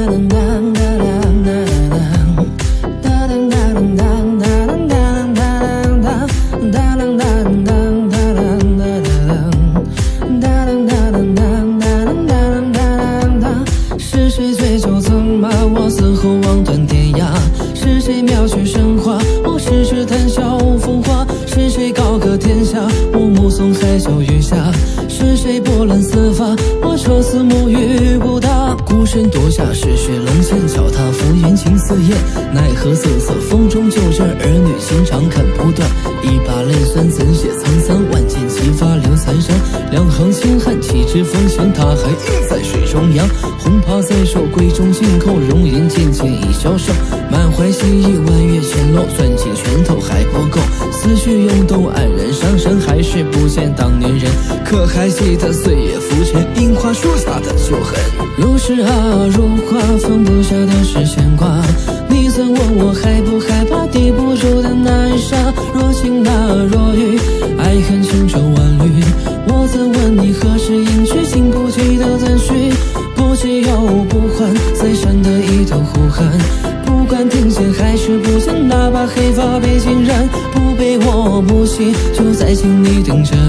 是谁醉酒曾骂我死后望断天涯？是谁描写神话？我痴痴谈笑风华。是谁高歌天下？我目送海角余霞。是谁波澜四发？我愁思沐浴不答。孤身夺下是血冷剑，脚踏浮云情似烟。奈何瑟瑟风中旧阵，儿女情长看不断。一把泪酸怎写沧桑？万箭齐发留残伤。两行清汗岂知风行，大海映在水中央。红袍在手，闺中紧扣，容颜渐渐已消瘦。满怀心意，弯月潜落，攥紧拳头还不够。思绪涌动，黯然伤神，还是不见当年人。可还记得岁月浮沉，樱花树下的旧恨。如诗啊如画，放不下的是牵挂。你曾问我害不害怕抵不住的难杀。若晴啊若雨，爱恨情仇万缕。我曾问你何时应去，竟不记得怎许。不急又不缓，在山的一头呼喊。不管听见还是不见，哪怕黑发被浸染。不悲我不喜，就在心里等着